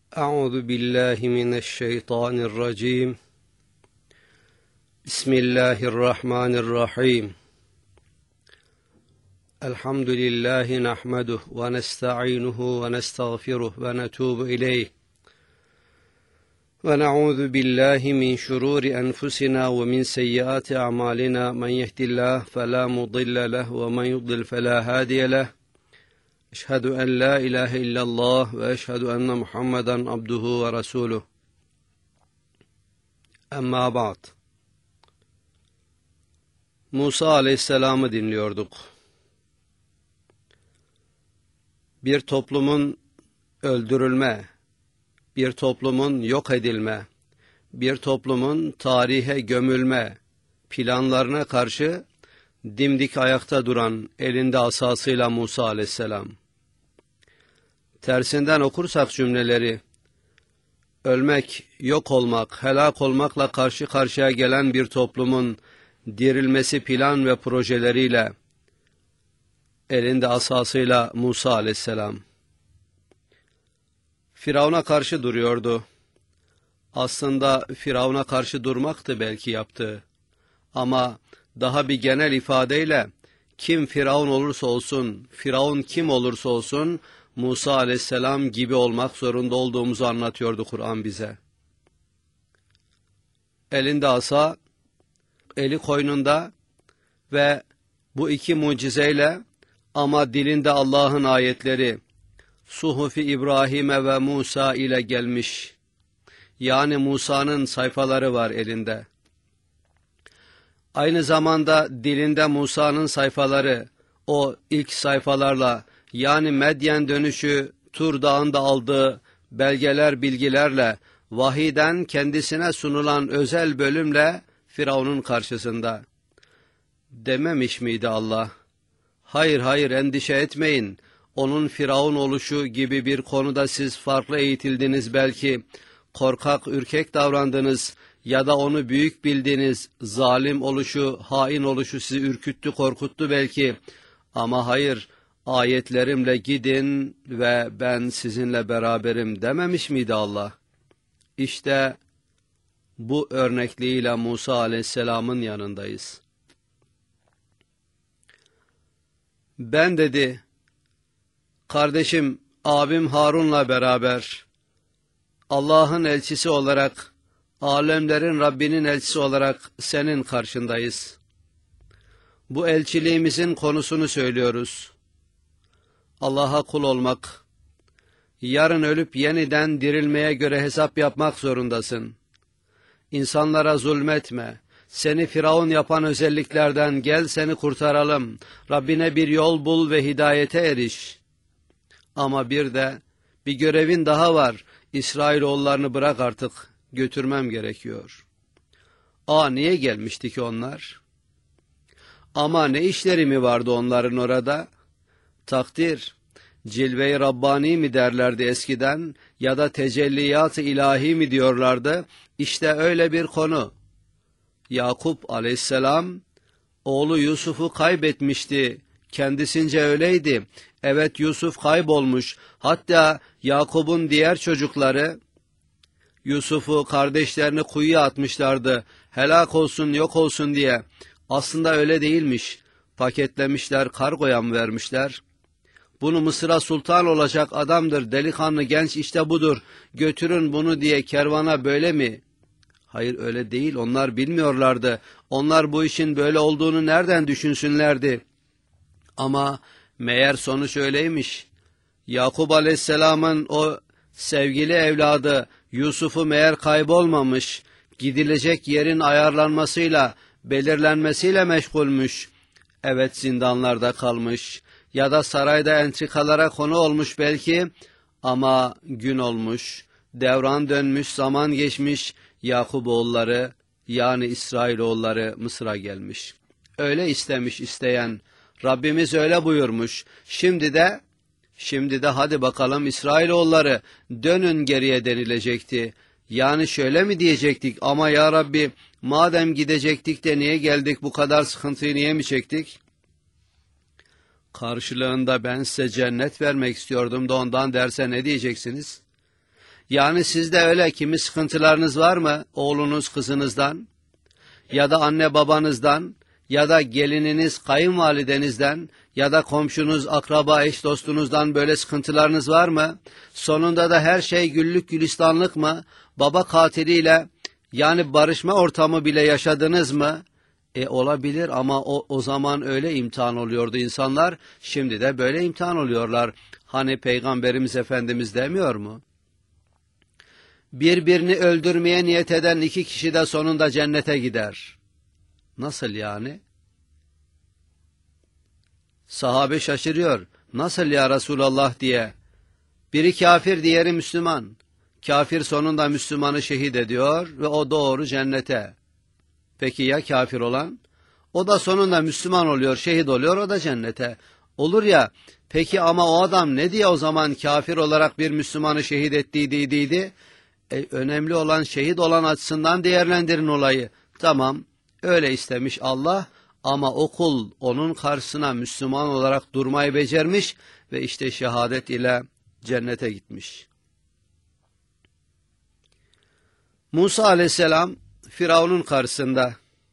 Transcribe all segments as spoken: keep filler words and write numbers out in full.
أعوذ بالله من الشيطان الرجيم بسم الله الرحمن الرحيم الحمد لله نحمده ونستعينه ونستغفره ونتوب إليه ونعوذ بالله من شرور أنفسنا ومن سيئات أعمالنا من يهد الله فلا مضل له ومن يضلل فلا هادي له أشهد أن لا إله إلا الله وأشهد أن محمدا عبده ورسوله Amma ba'd. Musa Aleyhisselam'ı dinliyorduk. Bir toplumun öldürülme, bir toplumun yok edilme, bir toplumun tarihe gömülme planlarına karşı dimdik ayakta duran elinde asasıyla Musa Aleyhisselam. Tersinden okursak cümleleri, ölmek, yok olmak, helak olmakla karşı karşıya gelen bir toplumun dirilmesi plan ve projeleriyle elinde asasıyla Musa Aleyhisselam. Firavun'a karşı duruyordu. Aslında Firavun'a karşı durmaktı belki yaptığı. Ama daha bir genel ifadeyle kim Firavun olursa olsun, Firavun kim olursa olsun Musa Aleyhisselam gibi olmak zorunda olduğumuzu anlatıyordu Kur'an bize. Elinde asa, eli koynunda ve bu iki mucizeyle ama dilinde Allah'ın ayetleri Suhuf-i İbrahim'e ve Musa ile gelmiş. Yani Musa'nın sayfaları var elinde. Aynı zamanda dilinde Musa'nın sayfaları, o ilk sayfalarla, yani Medyen dönüşü Tur Dağı'nda aldığı belgeler, bilgilerle, vahiden kendisine sunulan özel bölümle Firavun'un karşısında. Dememiş miydi Allah? Hayır hayır endişe etmeyin. Onun Firavun oluşu gibi bir konuda siz farklı eğitildiniz belki. Korkak, ürkek davrandınız ya da onu büyük bildiğiniz zalim oluşu, hain oluşu sizi ürküttü, korkuttu belki. Ama hayır, ayetlerimle gidin ve ben sizinle beraberim dememiş miydi Allah? İşte bu örnekliğiyle Musa Aleyhisselam'ın yanındayız. Ben dedi, kardeşim, abim Harun'la beraber Allah'ın elçisi olarak, alemlerin Rabbinin elçisi olarak senin karşındayız. Bu elçiliğimizin konusunu söylüyoruz. Allah'a kul olmak, yarın ölüp yeniden dirilmeye göre hesap yapmak zorundasın. İnsanlara zulmetme, seni Firavun yapan özelliklerden gel seni kurtaralım, Rabbine bir yol bul ve hidayete eriş. Ama bir de bir görevin daha var, İsrailoğullarını bırak artık, götürmem gerekiyor. Aa niye gelmişti ki onlar? Ama ne işleri mi vardı onların orada? Takdir, cilve-i Rabbani mi derlerdi eskiden ya da tecelliyat-ı ilahi mi diyorlardı? İşte öyle bir konu. Yakup Aleyhisselam oğlu Yusuf'u kaybetmişti. Kendisince öyleydi. Evet, Yusuf kaybolmuş. Hatta Yakup'un diğer çocukları Yusuf'u, kardeşlerini kuyuya atmışlardı. Helak olsun, yok olsun diye. Aslında öyle değilmiş. Paketlemişler, kargoya mı vermişler? Bunu Mısır'a sultan olacak adamdır, delikanlı genç işte budur, götürün bunu diye kervana böyle mi? Hayır öyle değil, onlar bilmiyorlardı. Onlar bu işin böyle olduğunu nereden düşünsünlerdi? Ama meğer sonuç öyleymiş. Yakup Aleyhisselam'ın o sevgili evladı Yusuf'u meğer kaybolmamış, gidilecek yerin ayarlanmasıyla, belirlenmesiyle meşgulmüş. Evet, zindanlarda kalmış ya da sarayda entrikalara konu olmuş belki, ama gün olmuş, devran dönmüş, zaman geçmiş, Yakup oğulları yani İsrailoğulları Mısır'a gelmiş. Öyle istemiş isteyen, Rabbimiz öyle buyurmuş. Şimdi de, şimdi de hadi bakalım İsrailoğulları dönün geriye denilecekti. Yani şöyle mi diyecektik, ama ya Rabbi madem gidecektik de niye geldik, bu kadar sıkıntıyı niye mi çektik? Karşılığında ben size cennet vermek istiyordum da ondan derse ne diyeceksiniz? Yani sizde öyle kimi sıkıntılarınız var mı oğlunuz kızınızdan ya da anne babanızdan ya da gelininiz kayınvalidenizden ya da komşunuz akraba eş dostunuzdan böyle sıkıntılarınız var mı? Sonunda da her şey güllük gülistanlık mı? Baba katiliyle yani barışma ortamı bile yaşadınız mı? E olabilir ama o, o zaman öyle imtihan oluyordu insanlar, şimdi de böyle imtihan oluyorlar. Hani Peygamberimiz Efendimiz demiyor mu? Birbirini öldürmeye niyet eden iki kişi de sonunda cennete gider. Nasıl yani? Sahabe şaşırıyor. Nasıl ya Resulallah diye. Biri kafir, diğeri Müslüman. Kafir sonunda Müslümanı şehit ediyor ve o doğru cennete. Peki ya kafir olan? O da sonunda Müslüman oluyor, şehit oluyor, o da cennete. Olur ya, peki ama o adam ne diye o zaman kafir olarak bir Müslümanı şehit ettiydiydi? E, önemli olan şehit olan açısından değerlendirin olayı. Tamam, öyle istemiş Allah ama o kul onun karşısına Müslüman olarak durmayı becermiş ve işte şehadet ile cennete gitmiş. Musa aleyhisselam Firavun'un karşısında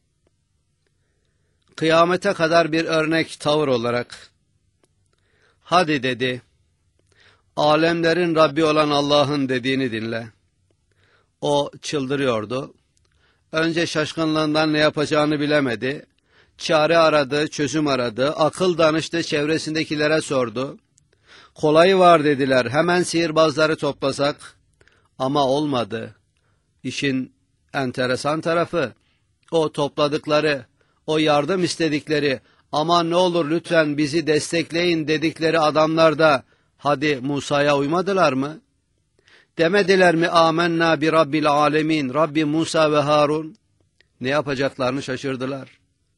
kıyamete kadar bir örnek tavır olarak hadi dedi, alemlerin Rabbi olan Allah'ın dediğini dinle. O çıldırıyordu. Önce şaşkınlığından ne yapacağını bilemedi. Çare aradı, çözüm aradı, akıl danıştı, çevresindekilere sordu. Kolayı var dediler, hemen sihirbazları toplasak. Ama olmadı. İşin enteresan tarafı, o topladıkları, o yardım istedikleri, aman ne olur lütfen bizi destekleyin dedikleri adamlar da hadi Musa'ya uymadılar mı? Demediler mi amenna bi rabbil alemin, Rabbi Musa ve Harun? Ne yapacaklarını şaşırdılar.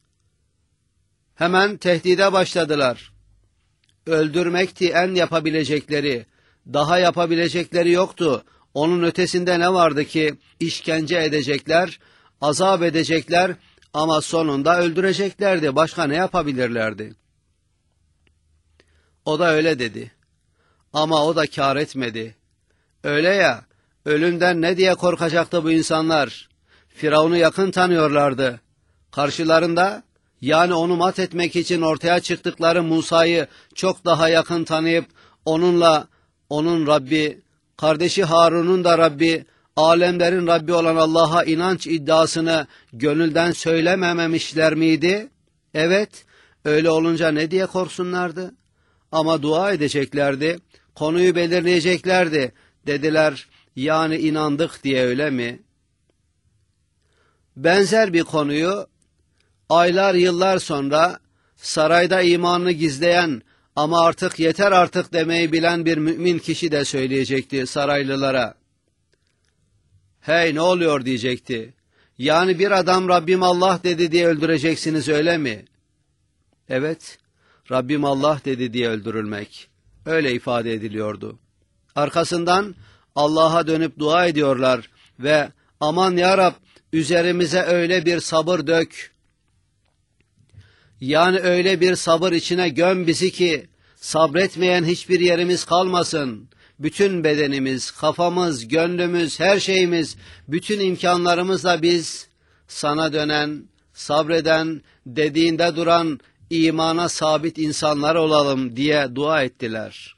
Hemen tehdide başladılar. Öldürmekti en yapabilecekleri, daha yapabilecekleri yoktu. Onun ötesinde ne vardı ki işkence edecekler, azap edecekler ama sonunda öldüreceklerdi. Başka ne yapabilirlerdi? O da öyle dedi. Ama o da kâr etmedi. Öyle ya, ölümden ne diye korkacaktı bu insanlar? Firavun'u yakın tanıyorlardı. Karşılarında, yani onu mat etmek için ortaya çıktıkları Musa'yı çok daha yakın tanıyıp onunla, onun Rabbi, kardeşi Harun'un da Rabbi, alemlerin Rabbi olan Allah'a inanç iddiasını gönülden söylemememişler miydi? Evet, öyle olunca ne diye korksunlardı? Ama dua edeceklerdi, konuyu belirleyeceklerdi. Dediler, yani inandık diye öyle mi? Benzer bir konuyu aylar yıllar sonra sarayda imanını gizleyen ama artık yeter artık demeyi bilen bir mümin kişi de söyleyecekti saraylılara. Hey ne oluyor diyecekti. Yani bir adam Rabbim Allah dedi diye öldüreceksiniz öyle mi? Evet, Rabbim Allah dedi diye öldürülmek. Öyle ifade ediliyordu. Arkasından Allah'a dönüp dua ediyorlar ve aman ya Rab üzerimize öyle bir sabır dök. Yani öyle bir sabır içine göm bizi ki sabretmeyen hiçbir yerimiz kalmasın. Bütün bedenimiz, kafamız, gönlümüz, her şeyimiz, bütün imkanlarımızla biz sana dönen, sabreden, dediğinde duran, imana sabit insanlar olalım diye dua ettiler.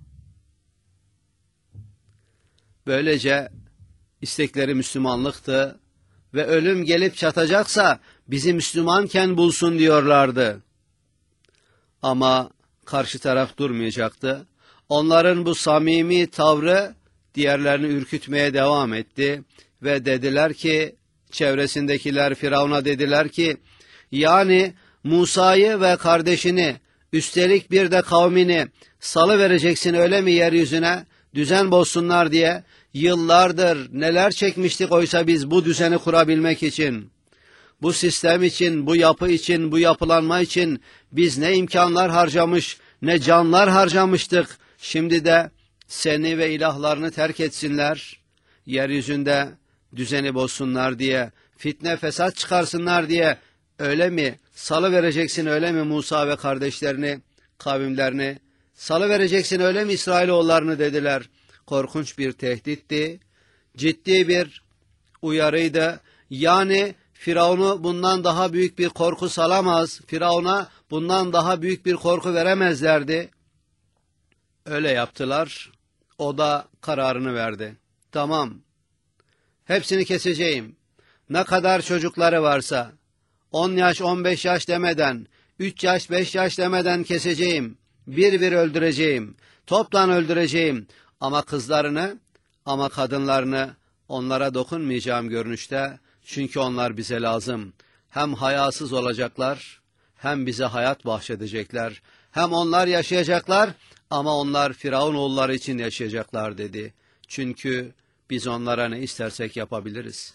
Böylece istekleri Müslümanlıktı ve ölüm gelip çatacaksa bizi Müslümanken bulsun diyorlardı. Ama karşı taraf durmayacaktı. Onların bu samimi tavrı diğerlerini ürkütmeye devam etti ve dediler ki, çevresindekiler Firavun'a dediler ki, yani Musa'yı ve kardeşini, üstelik bir de kavmini salıvereceksin öyle mi yeryüzüne, düzen bozsunlar diye. Yıllardır neler çekmiştik oysa biz bu düzeni kurabilmek için, bu sistem için, bu yapı için, bu yapılanma için biz ne imkanlar harcamış, ne canlar harcamıştık. Şimdi de seni ve ilahlarını terk etsinler, yeryüzünde düzeni bozsunlar diye, fitne fesat çıkarsınlar diye, öyle mi? Salıvereceksin öyle mi Musa ve kardeşlerini, kavimlerini? Salıvereceksin öyle mi İsrailoğullarını dediler. korkunç bir tehditti, ciddi bir uyarıydı. Yani Firavun'u bundan daha büyük bir korku salamaz, Firavun'a bundan daha büyük bir korku veremezlerdi. Öyle yaptılar, o da kararını verdi. Tamam, hepsini keseceğim. Ne kadar çocukları varsa, on yaş, on beş yaş demeden, üç yaş, beş yaş demeden keseceğim. Bir bir öldüreceğim. Toptan öldüreceğim. Ama kızlarını, ama kadınlarını onlara dokunmayacağım görünüşte. Çünkü onlar bize lazım. Hem hayasız olacaklar, hem bize hayat bahşedecekler. Hem onlar yaşayacaklar ama onlar Firavun oğulları için yaşayacaklar dedi. Çünkü biz onlara ne istersek yapabiliriz.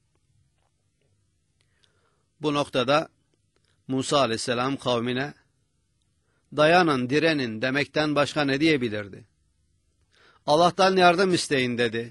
Bu noktada Musa aleyhisselam kavmine dayanın, direnin demekten başka ne diyebilirdi? Allah'tan yardım isteyin dedi.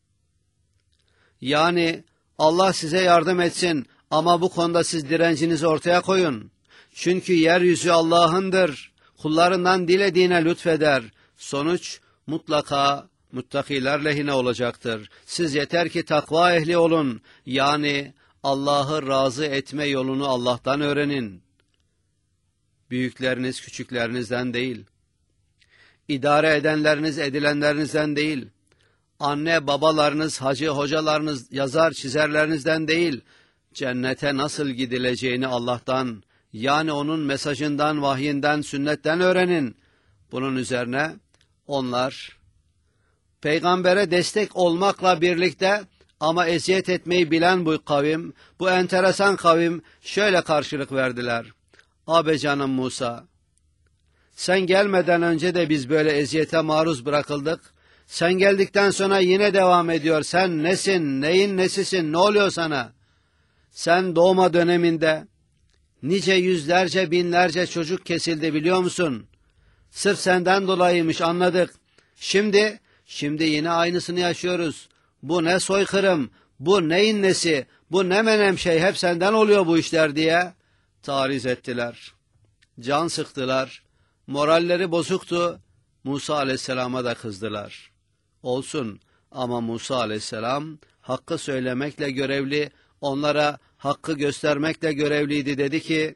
Yani Allah size yardım etsin ama bu konuda siz direncinizi ortaya koyun. Çünkü yeryüzü Allah'ındır. Kullarından dilediğine lütfeder. Sonuç mutlaka muttakiler lehine olacaktır. Siz yeter ki takva ehli olun. Yani Allah'ı razı etme yolunu Allah'tan öğrenin. Büyükleriniz küçüklerinizden değil. İdare edenleriniz edilenlerinizden değil. Anne babalarınız, hacı hocalarınız, yazar çizerlerinizden değil. Cennete nasıl gidileceğini Allah'tan, yani onun mesajından, vahyinden, sünnetten öğrenin. Bunun üzerine onlar peygambere destek olmakla birlikte ama eziyet etmeyi bilen bu kavim, bu enteresan kavim şöyle karşılık verdiler. Abi canım Musa, sen gelmeden önce de biz böyle eziyete maruz bırakıldık. Sen geldikten sonra yine devam ediyor. Sen nesin, neyin nesisin, ne oluyor sana? Sen doğma döneminde nice yüzlerce, binlerce çocuk kesildi biliyor musun? Sırf senden dolayıymış, anladık. Şimdi, şimdi yine aynısını yaşıyoruz. Bu ne soykırım, bu neyin nesi, bu ne menem şey, hep senden oluyor bu işler diye tariz ettiler. Can sıktılar, moralleri bozuktu. Musa aleyhisselama da kızdılar. Olsun ama Musa aleyhisselam hakkı söylemekle görevli, onlara hakkı göstermekle görevliydi. Dedi ki,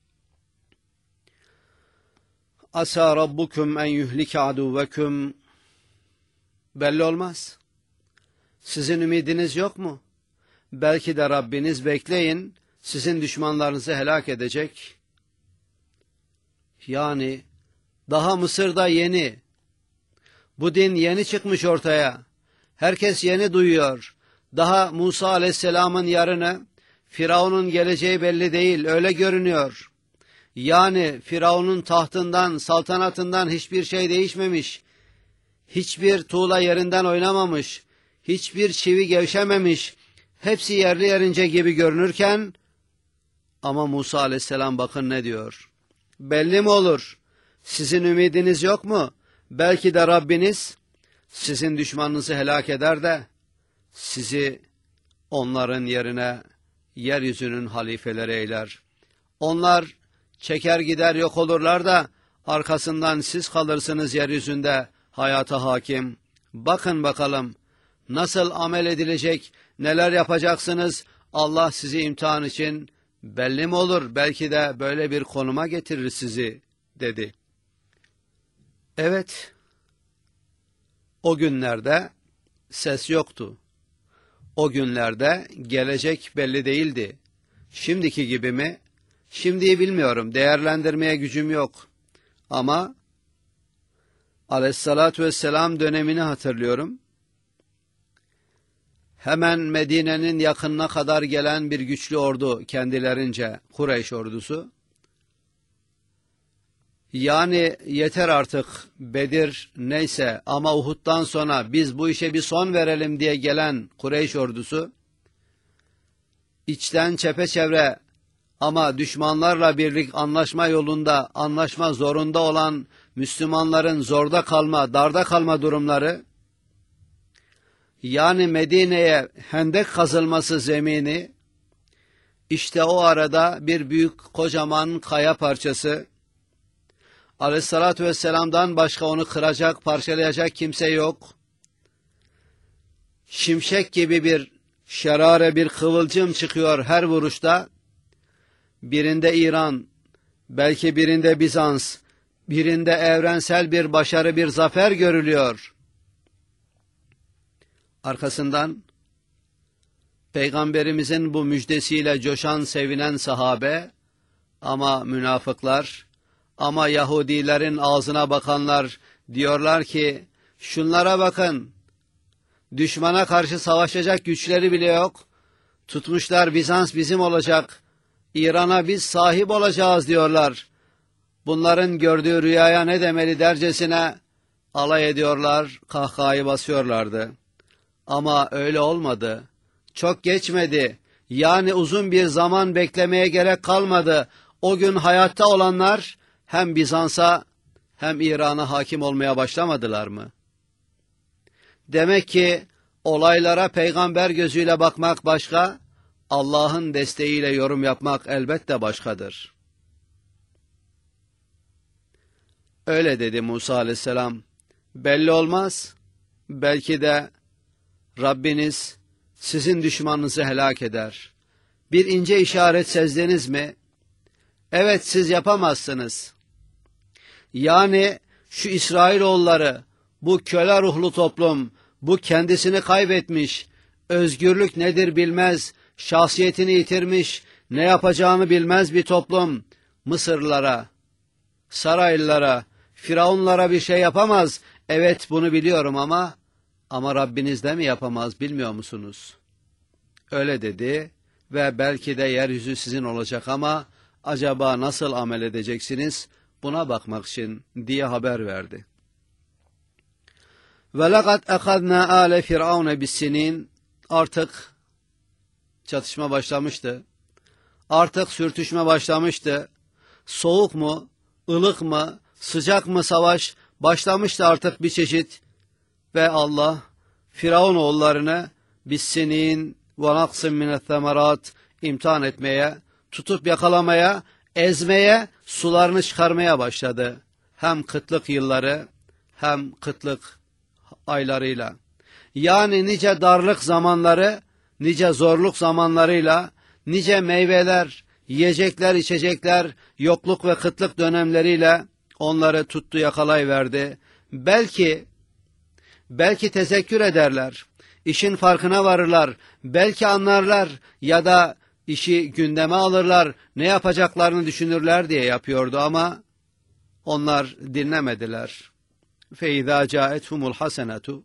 Asa rabbukum en yuhlike aduvekum. Belli olmaz. Sizin ümidiniz yok mu? Belki de Rabbiniz, bekleyin, sizin düşmanlarınızı helak edecek. Yani daha Mısır'da yeni, bu din yeni çıkmış ortaya. Herkes yeni duyuyor. Daha Musa aleyhisselamın yarını, Firavun'un geleceği belli değil, öyle görünüyor. Yani Firavun'un tahtından, saltanatından hiçbir şey değişmemiş. Hiçbir tuğla yerinden oynamamış. Hiçbir çivi gevşememiş. Hepsi yerli yerince gibi görünürken, ama Musa aleyhisselam bakın ne diyor. Belli mi olur? Sizin ümidiniz yok mu? Belki de Rabbiniz sizin düşmanınızı helak eder de sizi onların yerine yeryüzünün halifeleri eyler. Onlar çeker gider yok olurlar da arkasından siz kalırsınız yeryüzünde hayata hakim. Bakın bakalım nasıl amel edilecek, neler yapacaksınız? Allah sizi imtihan için belli mi olur? Belki de böyle bir konuma getirir sizi dedi. Evet, o günlerde ses yoktu. O günlerde gelecek belli değildi. Şimdiki gibi mi? Şimdiyi bilmiyorum, değerlendirmeye gücüm yok. Ama aleyhissalatü vesselam dönemini hatırlıyorum. Hemen Medine'nin yakınına kadar gelen bir güçlü ordu kendilerince, Kureyş ordusu. Yani yeter artık Bedir neyse ama Uhud'dan sonra biz bu işe bir son verelim diye gelen Kureyş ordusu, içten çepeçevre ama düşmanlarla birlik anlaşma yolunda, anlaşma zorunda olan Müslümanların zorda kalma, darda kalma durumları, yani Medine'ye hendek kazılması zemini, işte o arada bir büyük kocaman kaya parçası, Aleyhissalatü vesselam'dan başka onu kıracak, parçalayacak kimse yok. şimşek gibi bir şerare, bir kıvılcım çıkıyor her vuruşta. Birinde İran, belki birinde Bizans, birinde evrensel bir başarı, bir zafer görülüyor. Arkasından Peygamberimizin bu müjdesiyle coşan, sevinen sahabe, ama münafıklar, ama Yahudilerin ağzına bakanlar diyorlar ki, şunlara bakın, düşmana karşı savaşacak güçleri bile yok, tutmuşlar Bizans bizim olacak, İran'a biz sahip olacağız diyorlar. Bunların gördüğü rüyaya ne demeli dercesine alay ediyorlar, kahkahayı basıyorlardı. Ama öyle olmadı. Çok geçmedi. Yani uzun bir zaman beklemeye gerek kalmadı. O gün hayatta olanlar hem Bizans'a hem İran'a hakim olmaya başlamadılar mı? Demek ki olaylara peygamber gözüyle bakmak başka, Allah'ın desteğiyle yorum yapmak elbette başkadır. Öyle dedi Musa aleyhisselam. Belli olmaz, belki de Rabbiniz sizin düşmanınızı helak eder. Bir ince işaret sezdiniz mi? Evet, siz yapamazsınız. Yani şu İsrailoğulları, bu köle ruhlu toplum, bu kendisini kaybetmiş, özgürlük nedir bilmez, şahsiyetini yitirmiş, ne yapacağını bilmez bir toplum, Mısırlılara, Saraylılara, Firavunlara bir şey yapamaz. Evet, bunu biliyorum ama, ama Rabbiniz de mi yapamaz, bilmiyor musunuz? Öyle dedi ve belki de yeryüzü sizin olacak ama acaba nasıl amel edeceksiniz, buna bakmak için diye haber verdi. وَلَقَدْ اَخَذْنَا آلَ فِرْعَوْنَ بِالسِّنِينَ Artık çatışma başlamıştı. Artık sürtüşme başlamıştı. Soğuk mu, ılık mı, sıcak mı savaş başlamıştı artık bir çeşit. Ve Allah Firavun oğullarını بِالسِّنِينَ وَنَقْسٍ مِنَ الثَّمَرَاتِ imtihan etmeye, tutup yakalamaya, ezmeye, sularını çıkarmaya başladı. Hem kıtlık yılları hem kıtlık aylarıyla. Yani nice darlık zamanları, nice zorluk zamanlarıyla, nice meyveler, yiyecekler, içecekler, yokluk ve kıtlık dönemleriyle onları tuttu, yakalayıverdi. Belki, belki tezekkür ederler, işin farkına varırlar, belki anlarlar ya da işi gündeme alırlar, ne yapacaklarını düşünürler diye yapıyordu ama onlar dinlemediler. فَاِذَا جَاءَتْهُمُ الْحَسَنَةُ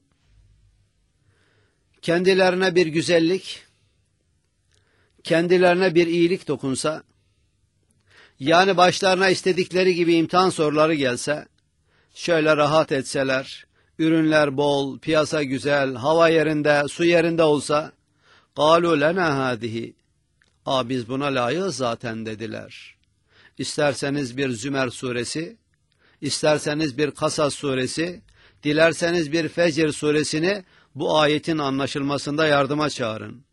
Kendilerine bir güzellik, kendilerine bir iyilik dokunsa, yani başlarına istedikleri gibi imtihan soruları gelse, şöyle rahat etseler, ürünler bol, piyasa güzel, hava yerinde, su yerinde olsa, قَالُوا لَنَا هَذِهِ Aa, biz buna layığız zaten dediler. İsterseniz bir Zümer suresi, isterseniz bir Kasas suresi, dilerseniz bir Fecr suresini bu ayetin anlaşılmasında yardıma çağırın.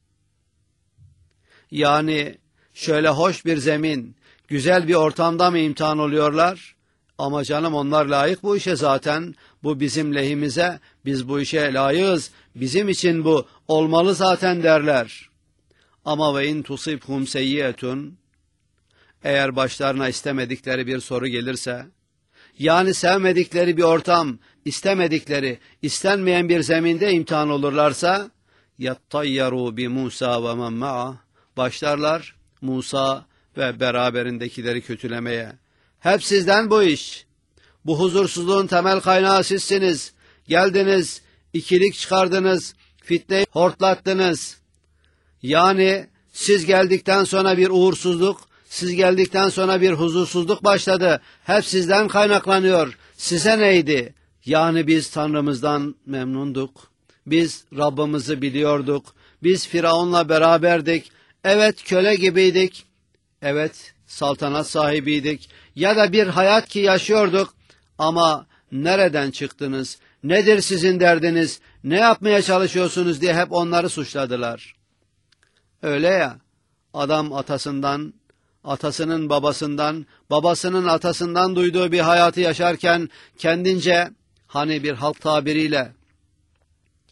Yani şöyle hoş bir zemin, güzel bir ortamda mı imtihan oluyorlar? Ama canım onlar layık bu işe zaten, bu bizim lehimize, biz bu işe layığız, bizim için bu olmalı zaten derler. Ama ve in tusibhum seyyiyetun eğer başlarına istemedikleri bir soru gelirse, yani sevmedikleri bir ortam, istemedikleri, istenmeyen bir zeminde imtihan olurlarsa, yattayyaru bi Musa ve men ma'a başlarlar Musa ve beraberindekileri kötülemeye. Hep sizden bu iş. Bu huzursuzluğun temel kaynağı sizsiniz. Geldiniz, ikilik çıkardınız, fitneyi hortlattınız. Yani siz geldikten sonra bir uğursuzluk, siz geldikten sonra bir huzursuzluk başladı. Hep sizden kaynaklanıyor. Size neydi? Yani biz Tanrımızdan memnunduk. Biz Rabbimizi biliyorduk. Biz Firavun'la beraberdik. Evet, köle gibiydik. Evet, saltanat sahibiydik. Ya da bir hayat ki yaşıyorduk. Ama nereden çıktınız? Nedir sizin derdiniz? Ne yapmaya çalışıyorsunuz diye hep onları suçladılar. Öyle ya, adam atasından, atasının babasından, babasının atasından duyduğu bir hayatı yaşarken kendince, hani bir halk tabiriyle,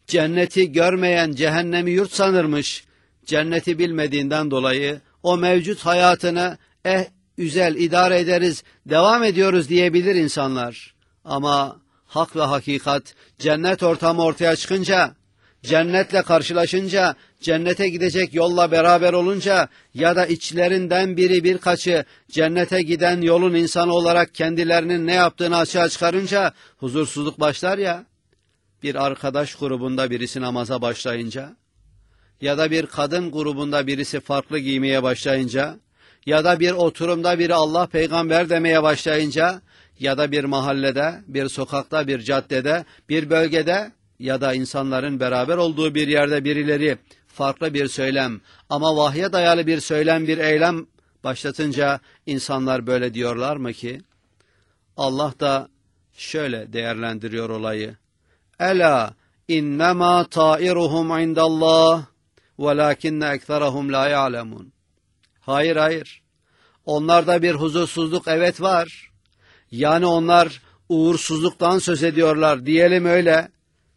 cenneti görmeyen cehennemi yurt sanırmış. Cenneti bilmediğinden dolayı o mevcut hayatını eh güzel idare ederiz, devam ediyoruz diyebilir insanlar. Ama hak ve hakikat cennet ortamı ortaya çıkınca, cennetle karşılaşınca, cennete gidecek yolla beraber olunca ya da içlerinden biri birkaçı cennete giden yolun insanı olarak kendilerinin ne yaptığını açığa çıkarınca huzursuzluk başlar ya. Bir arkadaş grubunda birisi namaza başlayınca ya da bir kadın grubunda birisi farklı giymeye başlayınca ya da bir oturumda biri Allah peygamber demeye başlayınca ya da bir mahallede, bir sokakta, bir caddede, bir bölgede ya da insanların beraber olduğu bir yerde birileri farklı bir söylem ama vahye dayalı bir söylem, bir eylem başlatınca insanlar böyle diyorlar mı ki? Allah da şöyle değerlendiriyor olayı. Ela innema tairuhum indallah velakinne ekserahum la ya'lemun. Hayır hayır. Onlarda bir huzursuzluk evet var. Yani onlar uğursuzluktan söz ediyorlar diyelim öyle.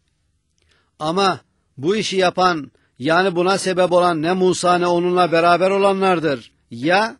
Ama bu işi yapan yani buna sebep olan ne Musa ne onunla beraber olanlardır. Ya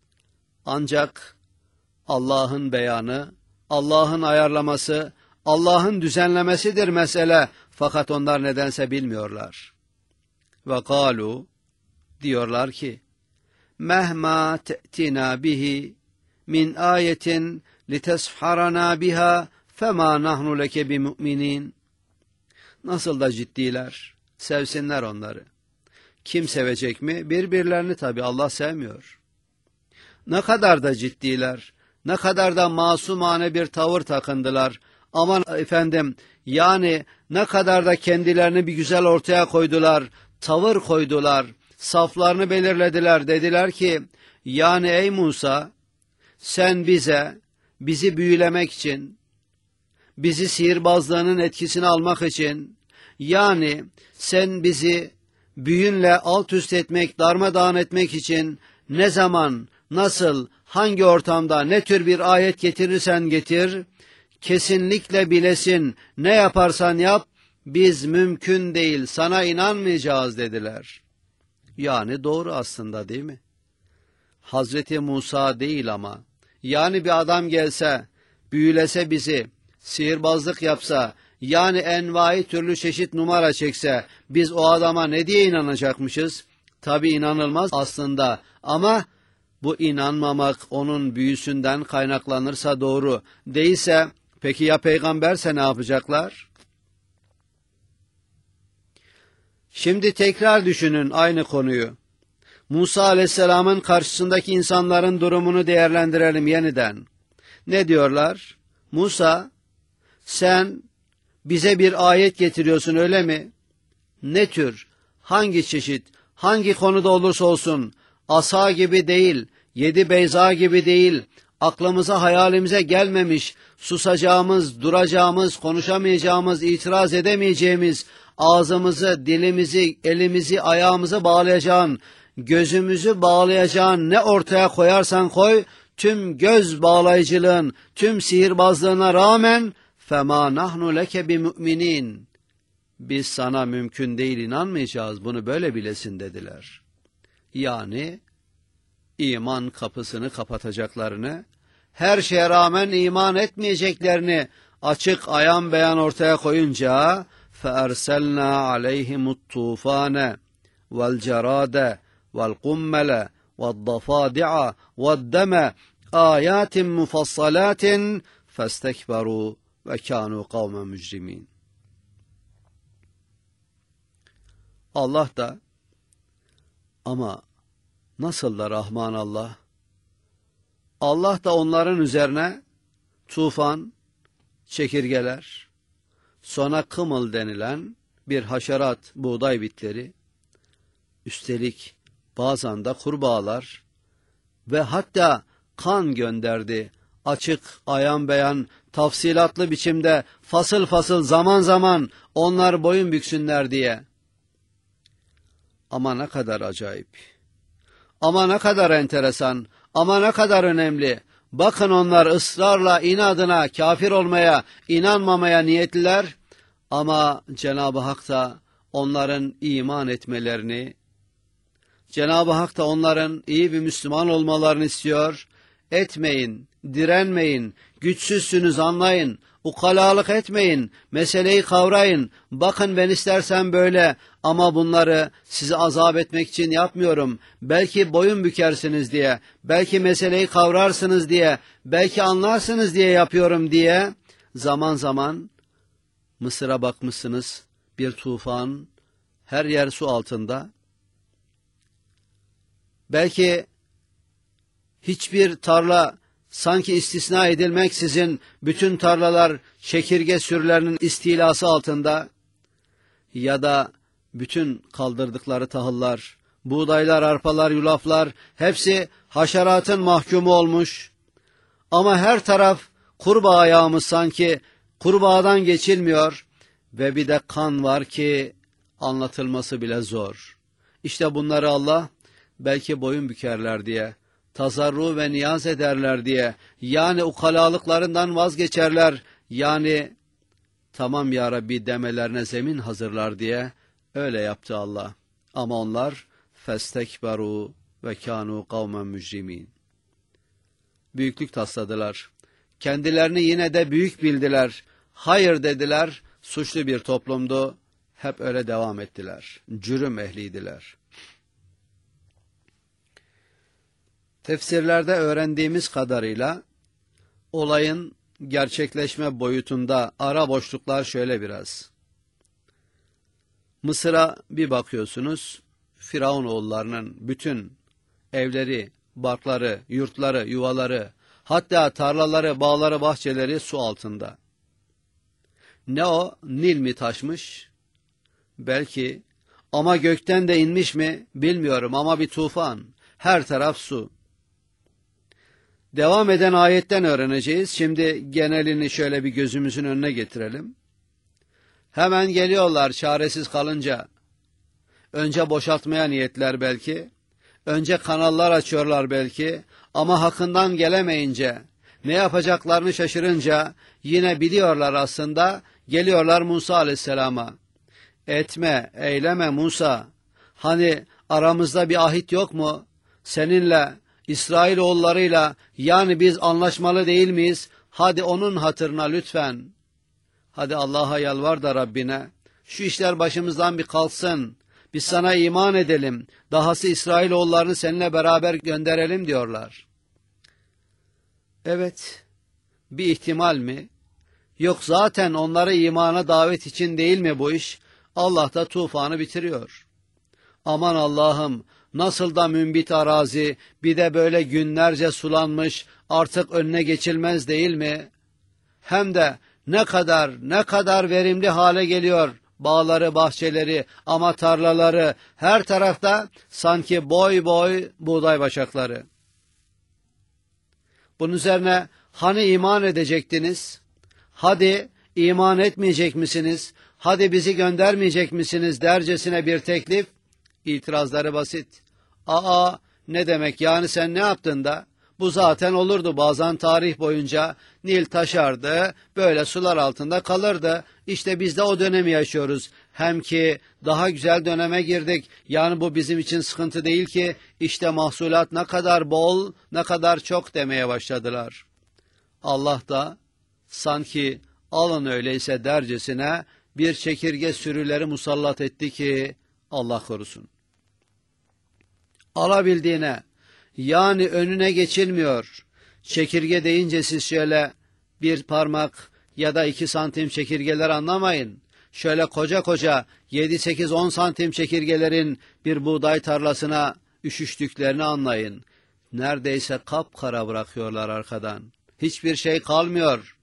ancak Allah'ın beyanı, Allah'ın ayarlaması, Allah'ın düzenlemesidir mesele. Fakat onlar nedense bilmiyorlar. Ve kalu diyorlar ki mehma te'tina bihi min ayetin litesharana biha fema nahnu leke bimü'minin. Nasıl da ciddiler. Sevsinler onları. Kim sevecek mi? Birbirlerini tabi Allah sevmiyor. Ne kadar da ciddiler. Ne kadar da masumane bir tavır takındılar. Aman efendim yani ne kadar da kendilerini bir güzel ortaya koydular. Tavır koydular. Saflarını belirlediler. Dediler ki yani ey Musa sen bize bizi büyülemek için, bizi sihirbazlığının etkisini almak için, yani sen bizi büyünle alt üst etmek, darmadağın etmek için ne zaman, nasıl, hangi ortamda, ne tür bir ayet getirirsen getir, kesinlikle bilesin, ne yaparsan yap, biz mümkün değil, sana inanmayacağız dediler. Yani doğru aslında değil mi? Hazreti Musa değil ama, yani bir adam gelse, büyülese bizi, sihirbazlık yapsa, yani envai türlü çeşit numara çekse, biz o adama ne diye inanacakmışız? Tabi inanılmaz aslında ama bu inanmamak onun büyüsünden kaynaklanırsa doğru. Değilse, peki ya peygamberse ne yapacaklar? Şimdi tekrar düşünün aynı konuyu. Musa aleyhisselamın karşısındaki insanların durumunu değerlendirelim yeniden. Ne diyorlar? Musa, sen bize bir ayet getiriyorsun öyle mi? Ne tür, hangi çeşit, hangi konuda olursa olsun, asa gibi değil, yedi beyza gibi değil, aklımıza hayalimize gelmemiş, susacağımız, duracağımız, konuşamayacağımız, itiraz edemeyeceğimiz, ağzımızı, dilimizi, elimizi, ayağımızı bağlayacağın, gözümüzü bağlayacağın ne ortaya koyarsan koy, tüm göz bağlayıcılığın, tüm sihirbazlığına rağmen فَمَا نَحْنُ لَكَ بِمُؤْمِنِينَ biz sana mümkün değil inanmayacağız, bunu böyle bilesin dediler. Yani iman kapısını kapatacaklarını, her şeye rağmen iman etmeyeceklerini açık ayan beyan ortaya koyunca فَاَرْسَلْنَا عَلَيْهِمُ الطُّوفَانَ وَالْجَرَادَ وَالْقُمَّلَ وَالضَّفَادِعَ وَالدَّمَ آيَاتٍ مُفَصَّلَاتٍ فَاسْتَكْبَرُوا وَكَانُوا قَوْمًا مُجْرِمِينَ. Allah da ama nasıl da Rahman Allah, Allah da onların üzerine tufan, çekirgeler, sonra kımıl denilen bir haşerat, buğday bitleri, üstelik bazen de kurbağalar ve hatta kan gönderdi. Açık, ayan beyan, tafsilatlı biçimde fasıl fasıl zaman zaman onlar boyun büksünler diye. Ama ne kadar acayip, ama ne kadar enteresan, ama ne kadar önemli. Bakın onlar ısrarla inadına kafir olmaya, inanmamaya niyetliler Ama Cenab-ı Hak da onların iman etmelerini, Cenab-ı Hak da onların iyi bir Müslüman olmalarını istiyor. Etmeyin, direnmeyin, güçsüzsünüz anlayın, ukalalık etmeyin, meseleyi kavrayın. Bakın ben istersen böyle ama bunları sizi azap etmek için yapmıyorum. Belki boyun bükersiniz diye, belki meseleyi kavrarsınız diye, belki anlarsınız diye yapıyorum diye. Zaman zaman Mısır'a bakmışsınız, bir tufan, her yer su altında. Belki hiçbir tarla sanki istisna edilmeksizin bütün tarlalar çekirge sürülerinin istilası altında ya da bütün kaldırdıkları tahıllar, buğdaylar, arpalar, yulaflar hepsi haşeratın mahkumu olmuş. Ama her taraf kurbağa yağmış sanki kurbağadan geçilmiyor ve bir de kan var ki anlatılması bile zor. İşte bunları Allah belki boyun bükerler diye, tazarru ve niyaz ederler diye, yani ukalalıklarından vazgeçerler, yani tamam ya Rabbi demelerine zemin hazırlar diye öyle yaptı Allah. Ama onlar festekberu ve kanu kavmen mücrimin. Büyüklük tasladılar. Kendilerini yine de büyük bildiler. Hayır dediler. Suçlu bir toplumdu. Hep öyle devam ettiler. Cürüm ehliydiler. Tefsirlerde öğrendiğimiz kadarıyla olayın gerçekleşme boyutunda ara boşluklar şöyle biraz. Mısır'a bir bakıyorsunuz, Firavun oğullarının bütün evleri, barkları, yurtları, yuvaları, hatta tarlaları, bağları, bahçeleri su altında. Ne o? Nil mi taşmış? Belki. Ama gökten de inmiş mi? Bilmiyorum ama bir tufan. Her taraf su. Devam eden ayetten öğreneceğiz. Şimdi genelini şöyle bir gözümüzün önüne getirelim. Hemen geliyorlar çaresiz kalınca. Önce boşaltmaya niyetler belki. Önce kanallar açıyorlar belki. Ama hakkından gelemeyince, ne yapacaklarını şaşırınca yine biliyorlar aslında. Geliyorlar Musa aleyhisselama. Etme, eyleme Musa. Hani aramızda bir ahit yok mu? Seninle, İsrailoğullarıyla, yani biz anlaşmalı değil miyiz? Hadi onun hatırına lütfen. Hadi Allah'a yalvar da Rabbine. Şu işler başımızdan bir kalksın. Biz sana iman edelim. Dahası İsrailoğullarını seninle beraber gönderelim diyorlar. Evet, bir ihtimal mi? Yok zaten onları imana davet için değil mi bu iş? Allah da tufanı bitiriyor. Aman Allah'ım, nasıl da mümbit arazi, bir de böyle günlerce sulanmış, artık önüne geçilmez değil mi? Hem de ne kadar, ne kadar verimli hale geliyor bağları, bahçeleri, ama tarlaları, her tarafta sanki boy boy buğday başakları. Bunun üzerine hani iman edecektiniz? Hadi iman etmeyecek misiniz? Hadi bizi göndermeyecek misiniz dercesine bir teklif. İtirazları basit. Aa, ne demek yani, sen ne yaptın da? Bu zaten olurdu bazen tarih boyunca. Nil taşardı, böyle sular altında kalırdı. İşte biz de o dönemi yaşıyoruz. Hem ki daha güzel döneme girdik. Yani bu bizim için sıkıntı değil ki. İşte mahsulat ne kadar bol, ne kadar çok demeye başladılar. Allah da sanki alın öyleyse dercesine bir çekirge sürüleri musallat etti ki Allah korusun. Alabildiğine, yani önüne geçilmiyor. Çekirge deyince siz şöyle bir parmak ya da iki santim çekirgeler anlamayın. Şöyle koca koca yedi sekiz on santim çekirgelerin bir buğday tarlasına üşüştüklerini anlayın. Neredeyse kapkara bırakıyorlar arkadan. Hiçbir şey kalmıyor.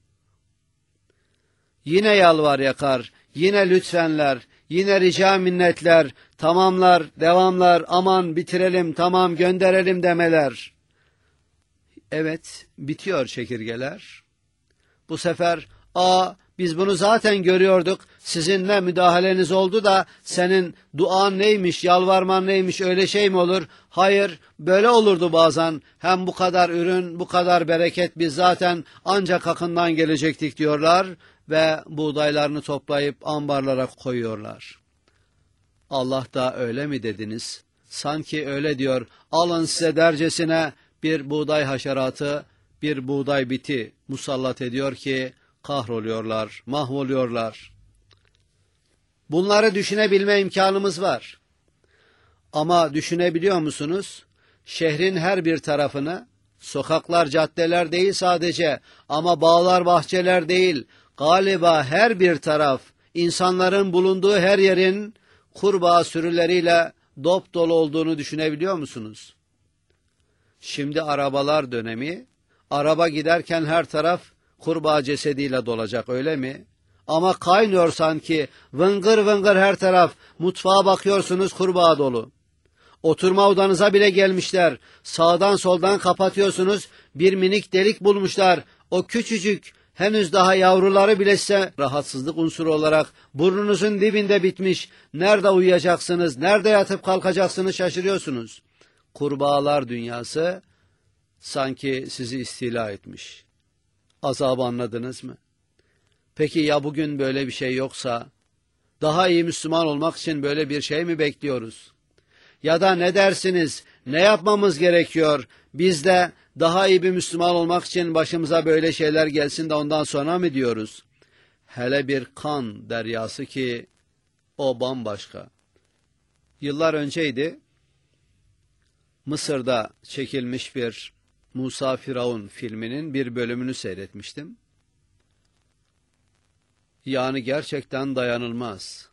Yine yalvar yakar, yine lütfenler, yine rica minnetler, tamamlar, devamlar, aman bitirelim, tamam gönderelim demeler. Evet, bitiyor çekirgeler. Bu sefer, aa biz bunu zaten görüyorduk, sizinle müdahaleniz oldu da senin duan neymiş, yalvarman neymiş, öyle şey mi olur? Hayır, böyle olurdu bazen. Hem bu kadar ürün, bu kadar bereket biz zaten ancak hakkından gelecektik diyorlar ve buğdaylarını toplayıp ambarlara koyuyorlar. Allah da öyle mi dediniz? Sanki öyle diyor, alın size dercesine bir buğday haşeratı, bir buğday biti musallat ediyor ki kahroluyorlar, mahvoluyorlar. Bunları düşünebilme imkanımız var. Ama düşünebiliyor musunuz? Şehrin her bir tarafını, sokaklar, caddeler değil sadece ama bağlar, bahçeler değil, galiba her bir taraf, insanların bulunduğu her yerin kurbağa sürüleriyle dop dolu olduğunu düşünebiliyor musunuz? Şimdi arabalar dönemi, araba giderken her taraf kurbağa cesediyle dolacak, öyle mi? Ama kaynıyor sanki, vıngır vıngır her taraf, mutfağa bakıyorsunuz kurbağa dolu. Oturma odanıza bile gelmişler, sağdan soldan kapatıyorsunuz, bir minik delik bulmuşlar, o küçücük, henüz daha yavruları bile size rahatsızlık unsuru olarak burnunuzun dibinde bitmiş, nerede uyuyacaksınız, nerede yatıp kalkacaksınız şaşırıyorsunuz. Kurbağalar dünyası sanki sizi istila etmiş. Azabı anladınız mı? Peki ya bugün böyle bir şey yoksa, daha iyi Müslüman olmak için böyle bir şey mi bekliyoruz? Ya da ne dersiniz, ne yapmamız gerekiyor? Biz de daha iyi bir Müslüman olmak için başımıza böyle şeyler gelsin de ondan sonra mı diyoruz? Hele bir kan deryası ki o bambaşka. Yıllar önceydi, Mısır'da çekilmiş bir Musa Firavun filminin bir bölümünü seyretmiştim. Yani gerçekten dayanılmaz.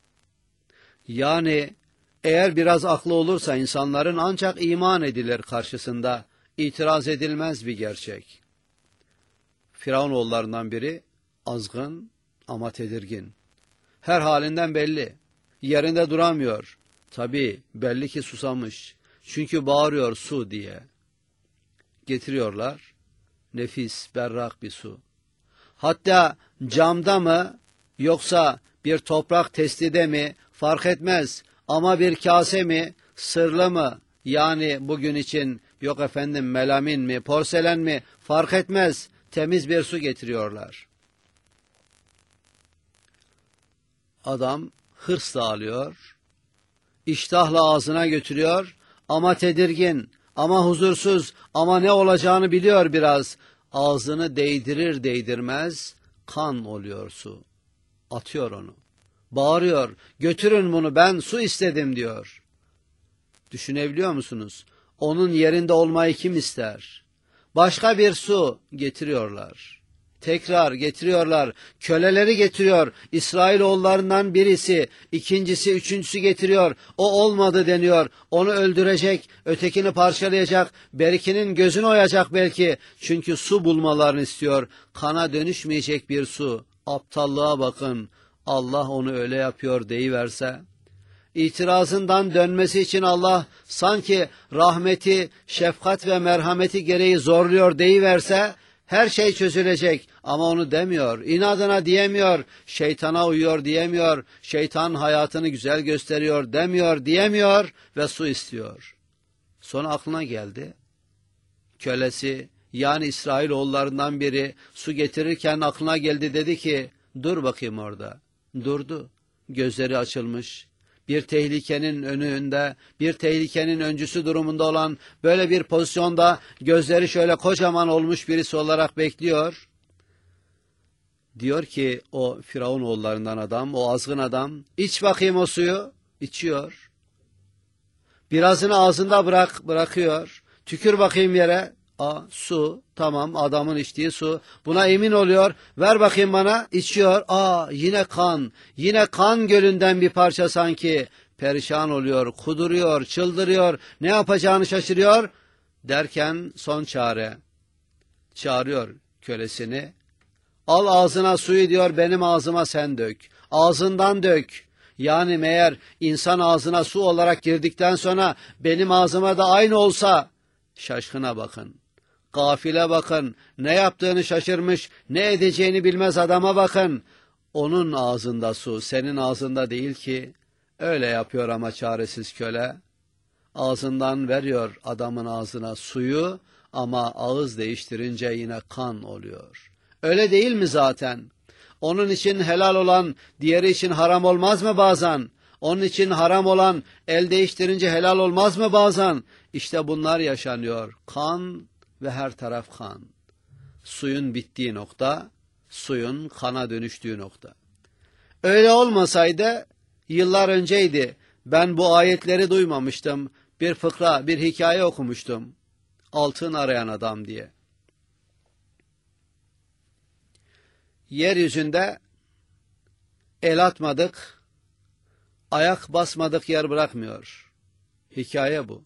Yani eğer biraz aklı olursa insanların ancak iman edilir karşısında, itiraz edilmez bir gerçek. Firavunoğullarından biri azgın ama tedirgin. Her halinden belli. Yerinde duramıyor. Tabii belli ki susamış. Çünkü bağırıyor su diye. Getiriyorlar. Nefis, berrak bir su. Hatta camda mı yoksa bir toprak testide mi fark etmez. Ama bir kase mi, sırlı mı, yani bugün için yok efendim melamin mi, porselen mi fark etmez. Temiz bir su getiriyorlar. Adam hırsla alıyor, iştahla ağzına götürüyor ama tedirgin, ama huzursuz, ama ne olacağını biliyor biraz. Ağzını değdirir değdirmez kan oluyor su. Atıyor onu. Bağırıyor, götürün bunu, ben su istedim diyor. Düşünebiliyor musunuz? Onun yerinde olmayı kim ister? Başka bir su getiriyorlar. Tekrar getiriyorlar. Köleleri getiriyor. İsrailoğullarından birisi, ikincisi, üçüncüsü getiriyor. O olmadı deniyor. Onu öldürecek, ötekini parçalayacak, berikinin gözünü oyacak belki. Çünkü su bulmalarını istiyor. Kana dönüşmeyecek bir su. Aptallığa bakın. Allah onu öyle yapıyor deyiverse, itirazından dönmesi için Allah sanki rahmeti, şefkat ve merhameti gereği zorluyor deyiverse, her şey çözülecek ama onu demiyor, inadına diyemiyor, şeytana uyuyor diyemiyor, şeytan hayatını güzel gösteriyor demiyor, diyemiyor ve su istiyor. Sonra aklına geldi, kölesi yani İsrailoğullarından biri su getirirken aklına geldi, dedi ki, dur bakayım orada. Durdu. Gözleri açılmış. Bir tehlikenin önünde, bir tehlikenin öncüsü durumunda olan böyle bir pozisyonda gözleri şöyle kocaman olmuş birisi olarak bekliyor. Diyor ki o Firavunoğullarından adam, o azgın adam, iç bakayım o suyu. İçiyor. Birazını ağzında bırak, bırakıyor. Tükür bakayım yere. Aa, su, tamam, adamın içtiği su. Buna emin oluyor. Ver bakayım bana. İçiyor. Aa, yine kan. Yine kan gölünden bir parça sanki. Perişan oluyor, kuduruyor, çıldırıyor. Ne yapacağını şaşırıyor. Derken son çare. Çağırıyor kölesini. Al ağzına suyu diyor, benim ağzıma sen dök. Ağzından dök. Yani meğer insan ağzına su olarak girdikten sonra benim ağzıma da aynı olsa, şaşkına bakın. Gafile bakın, ne yaptığını şaşırmış, ne edeceğini bilmez adama bakın. Onun ağzında su, senin ağzında değil ki. Öyle yapıyor ama çaresiz köle. Ağzından veriyor adamın ağzına suyu ama ağız değiştirince yine kan oluyor. Öyle değil mi zaten? Onun için helal olan diğeri için haram olmaz mı bazen? Onun için haram olan el değiştirince helal olmaz mı bazen? İşte bunlar yaşanıyor. Kan ve her taraf kan. Suyun bittiği nokta, suyun kana dönüştüğü nokta. Öyle olmasaydı yıllar önceydi. Ben bu ayetleri duymamıştım. Bir fıkra, bir hikaye okumuştum. Altın arayan adam diye. Yeryüzünde el atmadık, ayak basmadık yer bırakmıyor. Hikaye bu.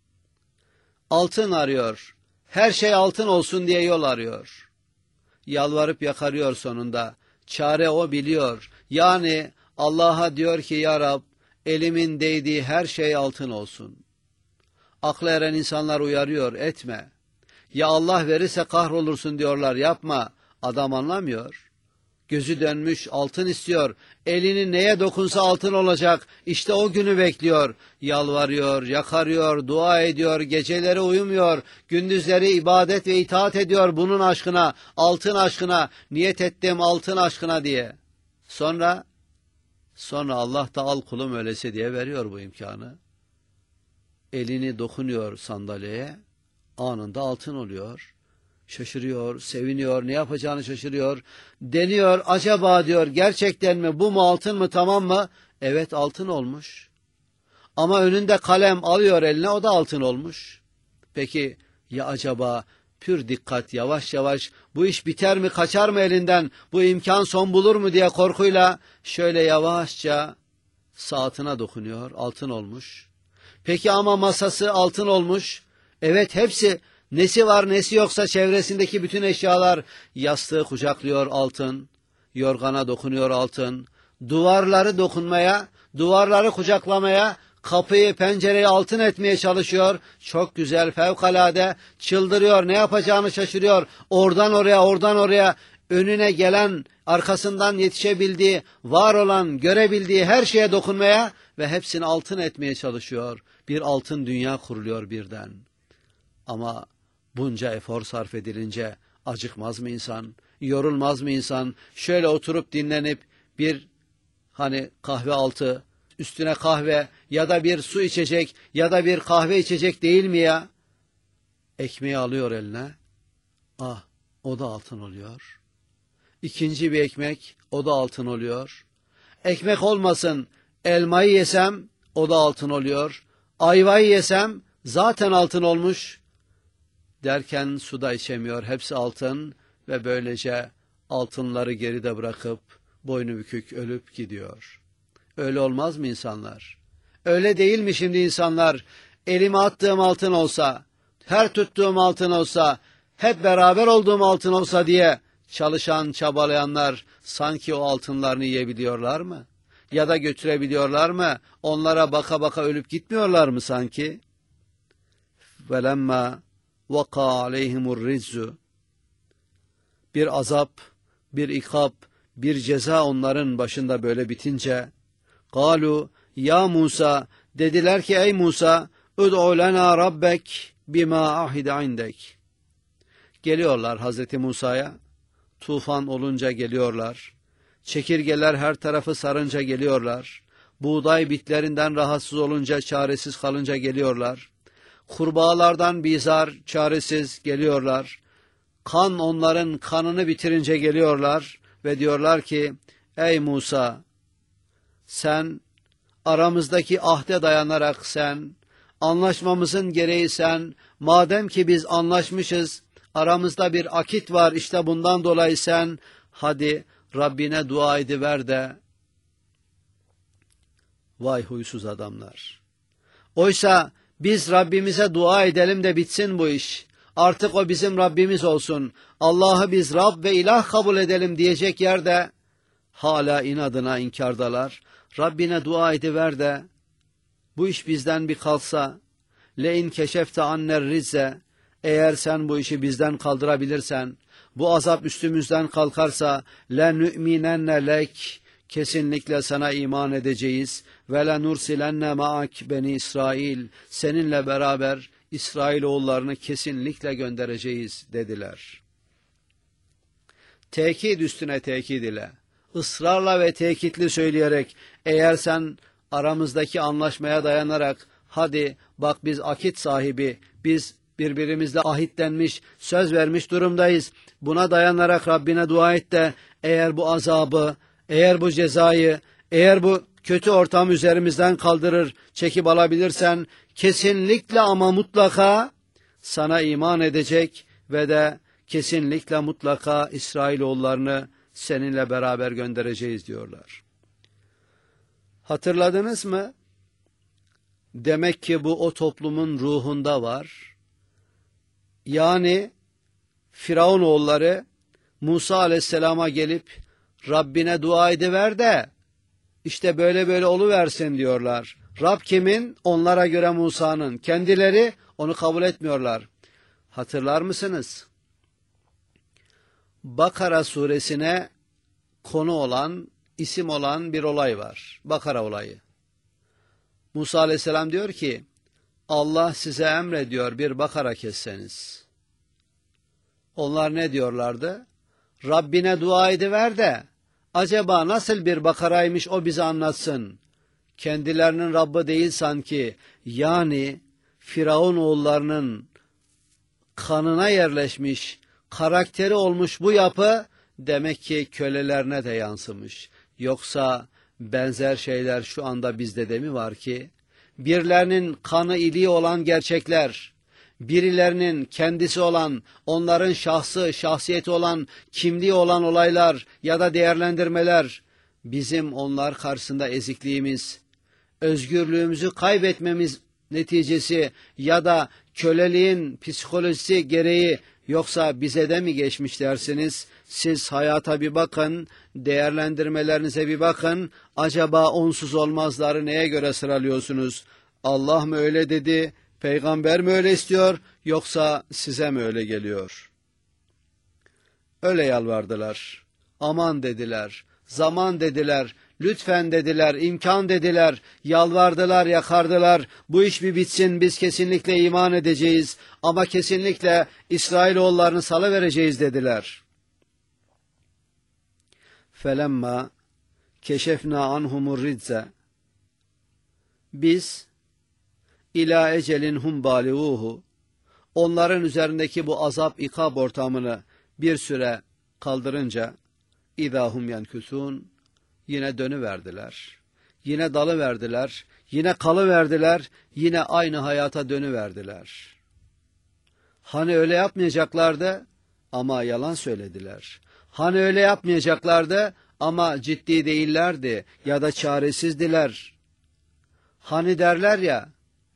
Altın arıyor. Her şey altın olsun diye yol arıyor. Yalvarıp yakarıyor sonunda. Çare o biliyor. Yani Allah'a diyor ki ya Rab, elimin değdiği her şey altın olsun. Akla eren insanlar uyarıyor, etme. Ya Allah verirse kahrolursun diyorlar, yapma. Adam anlamıyor. Gözü dönmüş, altın istiyor. Elini neye dokunsa altın olacak. İşte o günü bekliyor. Yalvarıyor, yakarıyor, dua ediyor, geceleri uyumuyor. Gündüzleri ibadet ve itaat ediyor bunun aşkına, altın aşkına. Niyet ettim altın aşkına diye. Sonra, sonra Allah da al kulum öylesi diye veriyor bu imkanı. Elini dokunuyor sandalyeye, anında altın oluyor. Şaşırıyor, seviniyor, ne yapacağını şaşırıyor. Deniyor, acaba diyor, gerçekten mi, bu mu altın mı, tamam mı? Evet, altın olmuş. Ama önünde kalem alıyor eline, o da altın olmuş. Peki ya acaba, pür dikkat, yavaş yavaş bu iş biter mi, kaçar mı elinden, bu imkan son bulur mu diye korkuyla şöyle yavaşça saatine dokunuyor, altın olmuş. Peki ama masası altın olmuş. Evet, hepsi, nesi var nesi yoksa çevresindeki bütün eşyalar, yastığı kucaklıyor altın, yorgana dokunuyor altın, duvarları dokunmaya, duvarları kucaklamaya, kapıyı pencereyi altın etmeye çalışıyor. Çok güzel, fevkalade, çıldırıyor, ne yapacağını şaşırıyor. Oradan oraya, oradan oraya, önüne gelen, arkasından yetişebildiği, var olan, görebildiği her şeye dokunmaya ve hepsini altın etmeye çalışıyor. Bir altın dünya kuruluyor birden. Ama bunca efor sarf edilince acıkmaz mı insan, yorulmaz mı insan? Şöyle oturup dinlenip bir hani kahve altı, üstüne kahve ya da bir su içecek ya da bir kahve içecek değil mi ya? Ekmeği alıyor eline, ah o da altın oluyor. İkinci bir ekmek, o da altın oluyor. Ekmek olmasın, elmayı yesem o da altın oluyor. Ayvayı yesem zaten altın olmuş. Derken suda içemiyor, hepsi altın ve böylece altınları geride bırakıp boynu bükük ölüp gidiyor. Öyle olmaz mı insanlar? Öyle değil mi şimdi insanlar? Elime attığım altın olsa, her tuttuğum altın olsa, hep beraber olduğum altın olsa diye çalışan, çabalayanlar sanki o altınlarını yiyebiliyorlar mı? Ya da götürebiliyorlar mı? Onlara baka baka ölüp gitmiyorlar mı sanki? وَلَمَّا وَقَى عَلَيْهِمُ الرِّزُّ Bir azap, bir ikab, bir ceza onların başında böyle bitince, قَالُوا Ya Musa, dediler ki ey Musa, اُدْعُ لَنَا رَبَّكْ بِمَا عَهِدَ عِنْدَكْ Geliyorlar Hazreti Musa'ya, tufan olunca geliyorlar, çekirgeler her tarafı sarınca geliyorlar, buğday bitlerinden rahatsız olunca, çaresiz kalınca geliyorlar, kurbağalardan bizar, çaresiz geliyorlar, kan onların kanını bitirince geliyorlar ve diyorlar ki, ey Musa, sen aramızdaki ahde dayanarak sen, anlaşmamızın gereği sen, madem ki biz anlaşmışız, aramızda bir akit var, işte bundan dolayı sen, hadi Rabbine dua ediver de, vay huysuz adamlar. Oysa biz Rabbimize dua edelim de bitsin bu iş. Artık o bizim Rabbimiz olsun. Allah'ı biz Rab ve ilah kabul edelim diyecek yerde hala inadına inkardalar. Rabbine dua ediver de bu iş bizden bir kalsa, le in keşefte anner rizze, eğer sen bu işi bizden kaldırabilirsen, bu azap üstümüzden kalkarsa, le nü'minenne lek, kesinlikle sana iman edeceğiz, ve le nursilenne ma'ak beni İsrail, seninle beraber İsrailoğullarını kesinlikle göndereceğiz dediler. Tekid üstüne tekid ile, ısrarla ve tekitli söyleyerek, eğer sen aramızdaki anlaşmaya dayanarak, hadi bak biz akit sahibi, biz birbirimizle ahitlenmiş, söz vermiş durumdayız, buna dayanarak Rabbine dua et de, eğer bu azabı, eğer bu cezayı, eğer bu kötü ortam üzerimizden kaldırır, çekip alabilirsen, kesinlikle ama mutlaka sana iman edecek ve de kesinlikle mutlaka İsrailoğullarını seninle beraber göndereceğiz diyorlar. Hatırladınız mı? Demek ki bu o toplumun ruhunda var. Yani Firavunoğulları Musa aleyhisselama gelip Rabbine dua ediver de işte böyle böyle oluversin diyorlar. Rab kimin? Onlara göre Musa'nın. Kendileri onu kabul etmiyorlar. Hatırlar mısınız? Bakara suresine konu olan, isim olan bir olay var. Bakara olayı. Musa aleyhisselam diyor ki, Allah size emrediyor bir bakara kesseniz. Onlar ne diyorlardı? Rabbine dua ediver de, acaba nasıl bir bakaraymış o bize anlatsın. Kendilerinin Rabbi değil sanki, yani Firavun oğullarının kanına yerleşmiş, karakteri olmuş bu yapı, demek ki kölelerine de yansımış. Yoksa benzer şeyler şu anda bizde de mi var ki? Birilerinin kanı iliği olan gerçekler, birilerinin kendisi olan, onların şahsı, şahsiyeti olan, kimliği olan olaylar ya da değerlendirmeler, bizim onlar karşısında ezikliğimiz, özgürlüğümüzü kaybetmemiz neticesi ya da köleliğin psikolojisi gereği, yoksa bize de mi geçmiş dersiniz? Siz hayata bir bakın, değerlendirmelerinize bir bakın, acaba onsuz olmazları neye göre sıralıyorsunuz? Allah mı öyle dedi, peygamber mi öyle istiyor, yoksa size mi öyle geliyor? Öyle yalvardılar, aman dediler, zaman dediler, lütfen dediler, imkan dediler, yalvardılar, yakardılar, bu iş bir bitsin, biz kesinlikle iman edeceğiz ama kesinlikle İsrailoğullarını salıvereceğiz dediler. Felemma keşefna anhumur ridze, biz ila ecelin hum baliğuhu, onların üzerindeki bu azap ikab ortamını bir süre kaldırınca, idahum yanküsûn, yine dönüverdiler, yine dalıverdiler, yine kalıverdiler, yine aynı hayata dönüverdiler. Hani öyle yapmayacaklardı ama yalan söylediler. Hani öyle yapmayacaklardı ama ciddi değillerdi ya da çaresizdiler. Hani derler ya,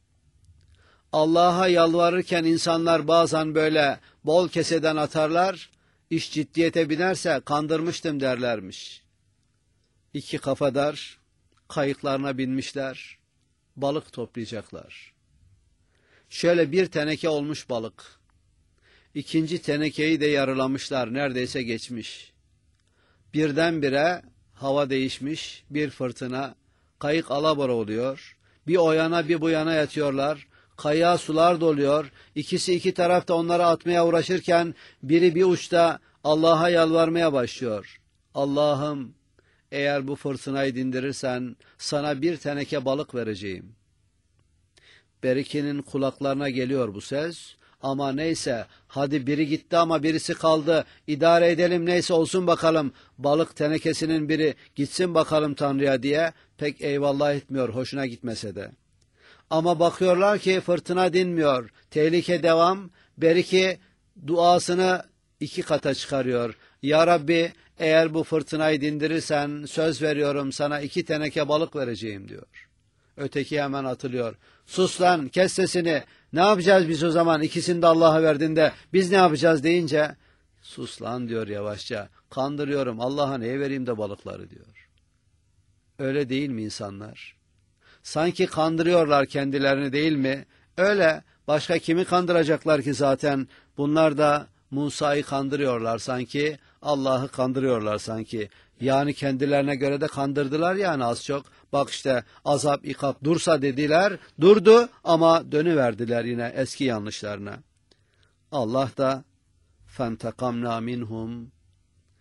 Allah'a yalvarırken insanlar bazen böyle bol keseden atarlar, iş ciddiyete binerse kandırmıştım derlermiş. İki kafadar kayıklarına binmişler, balık toplayacaklar. Şöyle bir teneke olmuş balık. İkinci tenekeyi de yarılamışlar, neredeyse geçmiş. Birdenbire hava değişmiş, bir fırtına, kayık alabora oluyor. Bir o yana bir bu yana yatıyorlar, kayığa sular doluyor. İkisi iki tarafta onları atmaya uğraşırken biri bir uçta Allah'a yalvarmaya başlıyor. Allah'ım, eğer bu fırtınayı dindirirsen sana bir teneke balık vereceğim. Berike'nin kulaklarına geliyor bu ses. Ama neyse, hadi biri gitti ama birisi kaldı, idare edelim, neyse olsun bakalım, balık tenekesinin biri gitsin bakalım Tanrı'ya diye pek eyvallah etmiyor, hoşuna gitmese de. Ama bakıyorlar ki fırtına dinmiyor, tehlike devam, Berike duasını iki kata çıkarıyor. Ya Rabbi, eğer bu fırtınayı dindirirsen söz veriyorum sana iki teneke balık vereceğim diyor. Öteki hemen atılıyor. Sus lan, kes sesini, ne yapacağız biz o zaman, ikisini de Allah'a verdin de biz ne yapacağız deyince, sus lan diyor yavaşça, kandırıyorum, Allah'a neye vereyim de balıkları diyor. Öyle değil mi insanlar? Sanki kandırıyorlar kendilerini değil mi? Öyle, başka kimi kandıracaklar ki zaten? Bunlar da Musa'yı kandırıyorlar sanki, Allah'ı kandırıyorlar sanki. Yani kendilerine göre de kandırdılar yani az çok. Bak işte azap, ikap dursa dediler, durdu ama dönüverdiler yine eski yanlışlarına. Allah da فَانْتَقَمْنَا مِنْهُمْ,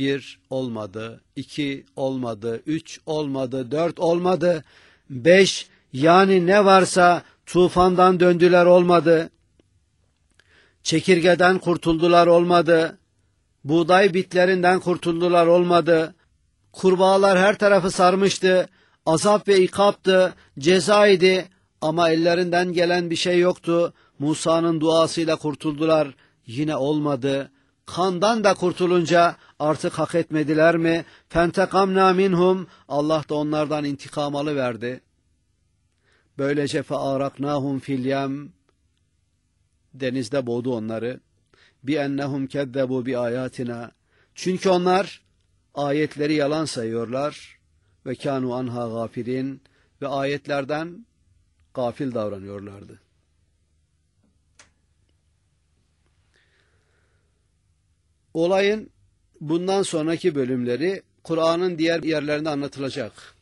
Bir olmadı, iki olmadı, üç olmadı, dört olmadı, beş, yani ne varsa tufandan döndüler olmadı. Çekirgeden kurtuldular olmadı. Buğday bitlerinden kurtuldular olmadı. Kurbağalar her tarafı sarmıştı. Azap ve ikaptı, ceza idi ama ellerinden gelen bir şey yoktu. Musa'nın duasıyla kurtuldular, yine olmadı. Kandan da kurtulunca artık hak etmediler mi? Fentekamna minhum, Allah da onlardan intikam alıverdi. Böylece fearaknahum fil yem, denizde boğdu onları. Bi ennehum kezzebu bi ayatina, çünkü onlar ayetleri yalan sayıyorlar ve kanu anha gafilin, ve ayetlerden gafil davranıyorlardı. Olayın bundan sonraki bölümleri Kur'an'ın diğer yerlerinde anlatılacak.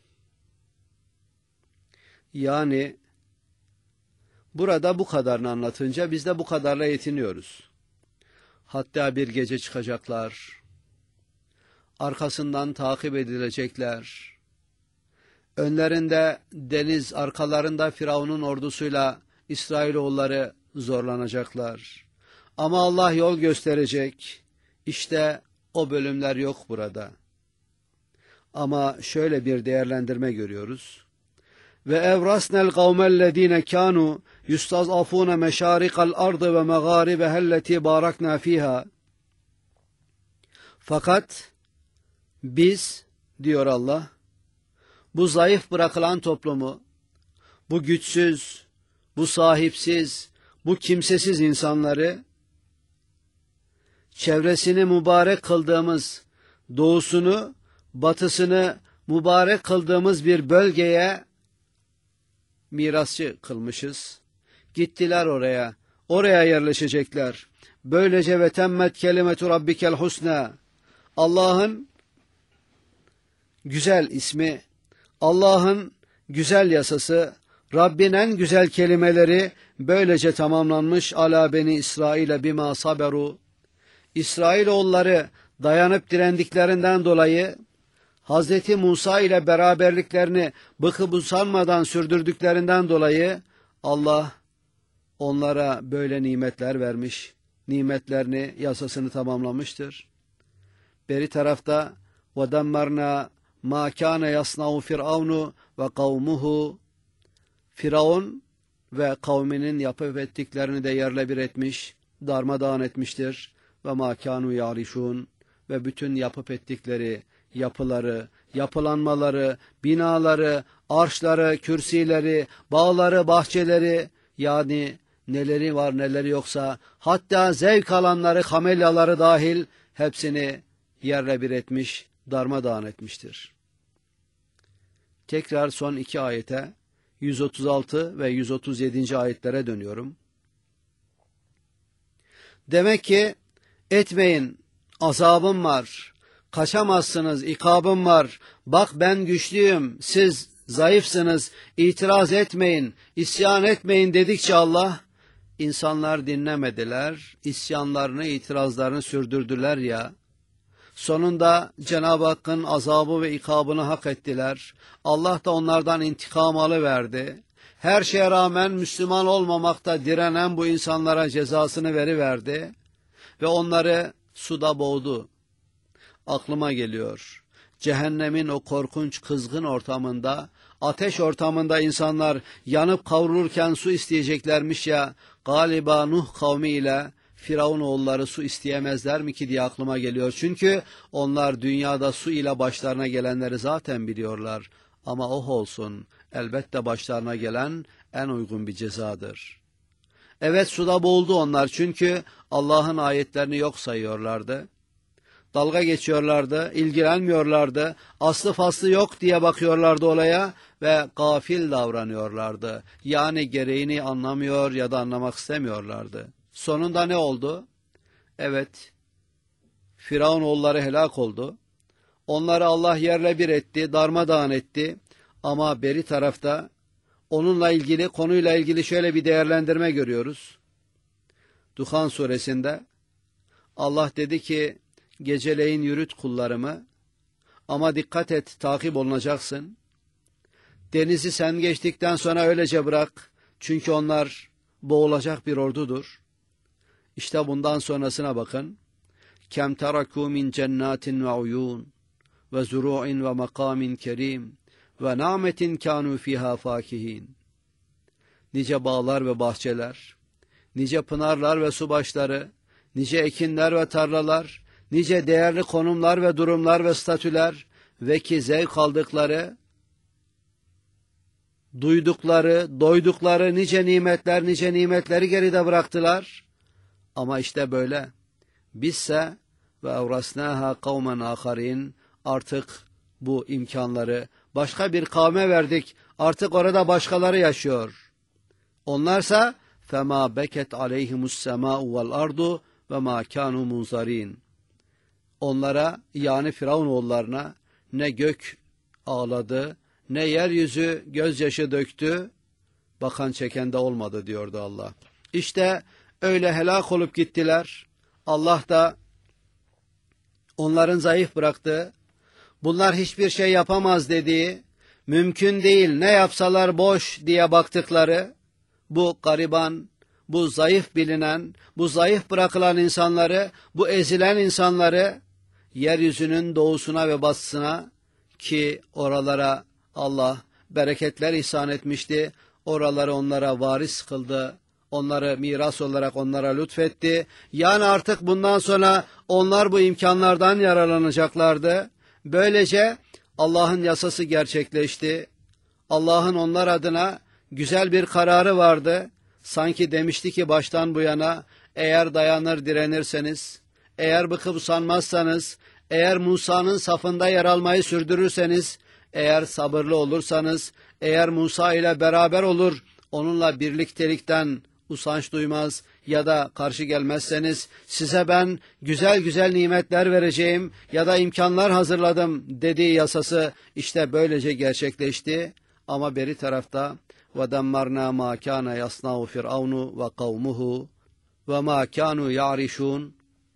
Yani burada bu kadarını anlatınca biz de bu kadarla yetiniyoruz. Hatta bir gece çıkacaklar, arkasından takip edilecekler, önlerinde deniz, arkalarında Firavun'un ordusuyla İsrailoğulları zorlanacaklar. Ama Allah yol gösterecek. İşte o bölümler yok burada. Ama şöyle bir değerlendirme görüyoruz. Ve evrasnel kavmellezine kanu yustazafuna meşarikal ardı ve meğaribeha barakna fiha. Fakat biz, diyor Allah, bu zayıf bırakılan toplumu, bu güçsüz, bu sahipsiz, bu kimsesiz insanları, çevresini mübarek kıldığımız, doğusunu, batısını mübarek kıldığımız bir bölgeye mirasçı kılmışız. Gittiler oraya, oraya yerleşecekler. Böylece ve temmet kelimetu rabbikel husna, Allah'ın güzel ismi, Allah'ın güzel yasası, Rabbin en güzel kelimeleri böylece tamamlanmış. Ala beni İsrail'e bima saberu, İsrailoğulları dayanıp direndiklerinden dolayı, Hazreti Musa ile beraberliklerini bıkıp usanmadan sürdürdüklerinden dolayı Allah onlara böyle nimetler vermiş, nimetlerini, yasasını tamamlamıştır. Beri tarafta وَدَمَّرْنَا مَا كَانَ يَصْنَعُ فِرْعَوْنُ وَقَوْمُهُ, Firavun ve kavminin yapıp ettiklerini de yerle bir etmiş, darmadağın etmiştir. Ve مَا كَانُوا يَعْرِشُونَ, ve bütün yapıp ettikleri yapıları, yapılanmaları, binaları, arşları, kürsileri, bağları, bahçeleri, yani neleri var neleri yoksa, hatta zevk alanları, kamelyaları dahil hepsini yerle bir etmiş, darmadağın etmiştir. Tekrar son iki ayete, yüz otuz altı ve yüz otuz yedinci ayetlere dönüyorum. Demek ki etmeyin, azabım var, kaçamazsınız, ikabım var, bak ben güçlüyüm, siz zayıfsınız, itiraz etmeyin, isyan etmeyin dedikçe Allah, insanlar dinlemediler, isyanlarını, itirazlarını sürdürdüler ya. Sonunda Cenab-ı Hakk'ın azabı ve ikabını hak ettiler. Allah da onlardan intikam alıverdi. Her şeye rağmen Müslüman olmamakta direnen bu insanlara cezasını veriverdi. Ve onları suda boğdu. Aklıma geliyor, cehennemin o korkunç kızgın ortamında, ateş ortamında insanlar yanıp kavrulurken su isteyeceklermiş ya, galiba Nuh kavmi ile Firavun oğulları su isteyemezler mi ki diye aklıma geliyor. Çünkü onlar dünyada su ile başlarına gelenleri zaten biliyorlar. Ama oh olsun, elbette başlarına gelen en uygun bir cezadır. Evet, suda boğuldu onlar, çünkü Allah'ın ayetlerini yok sayıyorlardı. Dalga geçiyorlardı, ilgilenmiyorlardı, aslı faslı yok diye bakıyorlardı olaya ve gafil davranıyorlardı. Yani gereğini anlamıyor ya da anlamak istemiyorlardı. Sonunda ne oldu? Evet, Firavun oğulları helak oldu. Onları Allah yerle bir etti, darmadağın etti. Ama beri tarafta onunla ilgili, konuyla ilgili şöyle bir değerlendirme görüyoruz. Duhan suresinde Allah dedi ki, geceleyin yürüt kullarımı, ama dikkat et, takip olunacaksın. Denizi sen geçtikten sonra öylece bırak, çünkü onlar boğulacak bir ordudur. İşte bundan sonrasına bakın. Kem teraku min cennatin ve uyun ve zuru'in ve makamin kerim ve na'metin kanu fiha fakihin. Nice bağlar ve bahçeler, nice pınarlar ve subaşları, nice ekinler ve tarlalar, nice değerli konumlar ve durumlar ve statüler ve ki zevk aldıkları, duydukları, doydukları nice nimetler, nice nimetleri geride bıraktılar. Ama işte böyle. Bizse ve evrasnaha kavmen aharin, artık bu imkanları başka bir kavme verdik. Artık orada başkaları yaşıyor. Onlarsa fema beket aleyhimus sema'u vel ardu ve ma kanu munzarin. Onlara, yani Firavunoğullarına ne gök ağladı, ne yeryüzü gözyaşı döktü, bakan çeken de olmadı diyordu Allah. İşte öyle helak olup gittiler. Allah da onların zayıf bıraktığı, bunlar hiçbir şey yapamaz dediği, mümkün değil, ne yapsalar boş diye baktıkları, bu gariban, bu zayıf bilinen, bu zayıf bırakılan insanları, bu ezilen insanları, yeryüzünün doğusuna ve batısına, ki oralara Allah bereketler ihsan etmişti, oraları onlara varis kıldı, onları miras olarak onlara lütfetti. Yani artık bundan sonra onlar bu imkanlardan yararlanacaklardı. Böylece Allah'ın yasası gerçekleşti. Allah'ın onlar adına güzel bir kararı vardı. Sanki demişti ki baştan bu yana, eğer dayanır direnirseniz, eğer bıkıp usanmazsanız, eğer Musa'nın safında yer almayı sürdürürseniz, eğer sabırlı olursanız, eğer Musa ile beraber olur, onunla birliktelikten usanç duymaz ya da karşı gelmezseniz, size ben güzel güzel nimetler vereceğim ya da imkanlar hazırladım dediği yasası işte böylece gerçekleşti. Ama beri tarafta وَدَمَّرْنَا مَا كَانَ يَصْنَعُ فِرْعَوْنُ وَقَوْمُهُ وَمَا كَانُوا يَعْرِشُونَ.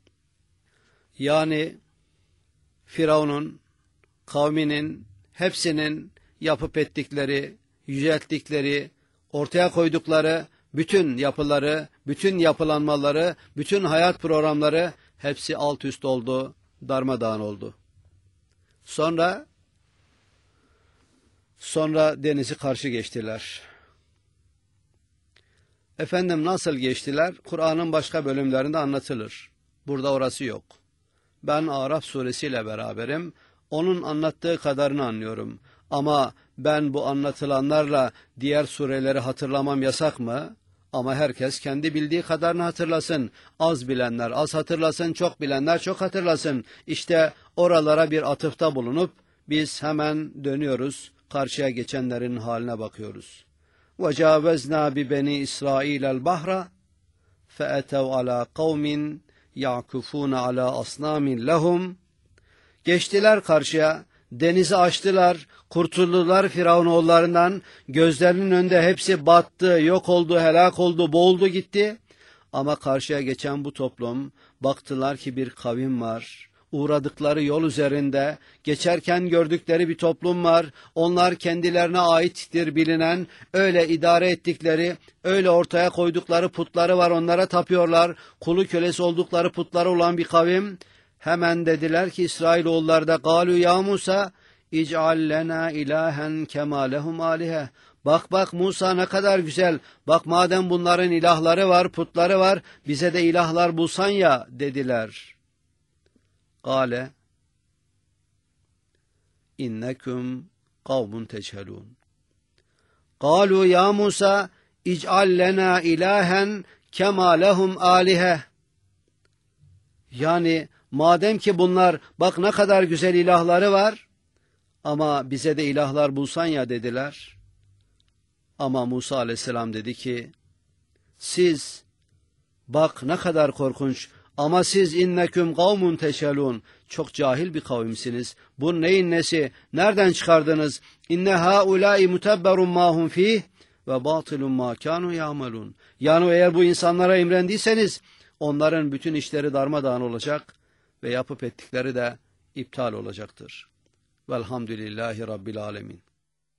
Yani Firavun'un, kavminin, hepsinin yapıp ettikleri, yücelttikleri, ortaya koydukları bütün yapıları, bütün yapılanmaları, bütün hayat programları hepsi alt üst oldu, darmadağın oldu. Sonra sonra denizi karşı geçtiler. Efendim nasıl geçtiler? Kur'an'ın başka bölümlerinde anlatılır. Burada orası yok. Ben Araf suresiyle beraberim. Onun anlattığı kadarını anlıyorum. Ama ben bu anlatılanlarla diğer sureleri hatırlamam yasak mı? Ama herkes kendi bildiği kadarını hatırlasın. Az bilenler az hatırlasın, çok bilenler çok hatırlasın. İşte oralara bir atıfta bulunup biz hemen dönüyoruz. Karşıya geçenlerin haline bakıyoruz. وَجَاوَزْنَا بِبَنِي إِسْرَائِيلَ الْبَحْرَ فَأَتَوْا عَلَى قَوْمٍ يَعْكُفُونَ عَلَى أَصْنَامٍ لَهُمْ. Geçtiler karşıya, denizi aştılar, kurtuldular Firavunoğullarından, gözlerinin önünde hepsi battı, yok oldu, helak oldu, boğuldu gitti. Ama karşıya geçen bu toplum, baktılar ki bir kavim var, uğradıkları yol üzerinde, geçerken gördükleri bir toplum var, onlar kendilerine aittir bilinen, öyle idare ettikleri, öyle ortaya koydukları putları var, onlara tapıyorlar, kulu kölesi oldukları putları olan bir kavim. Hemen dediler ki İsrailoğulları da galu ya Musa ic'al lena ilahen kema lehum alihe. Bak bak Musa ne kadar güzel. Bak madem bunların ilahları var, putları var, bize de ilahlar bulsan ya dediler. Kale innekum kavmun teçhelun. Galu ya Musa ic'al lena ilahen kema lehum alihe. Yani madem ki bunlar bak ne kadar güzel ilahları var ama bize de ilahlar bulsan ya dediler. Ama Musa aleyhisselam dedi ki siz bak ne kadar korkunç ama siz inneküm kavmun teşelun, çok cahil bir kavimsiniz. Bu neyin nesi? Nereden çıkardınız? İnne haulâi mutebberun mâhum fîh ve bâtilun mâ kânû yâmelûn. Yani eğer bu insanlara imrendiyseniz onların bütün işleri darmadağın olacak ve yapıp ettikleri de iptal olacaktır. Velhamdülillahi Rabbil Alemin.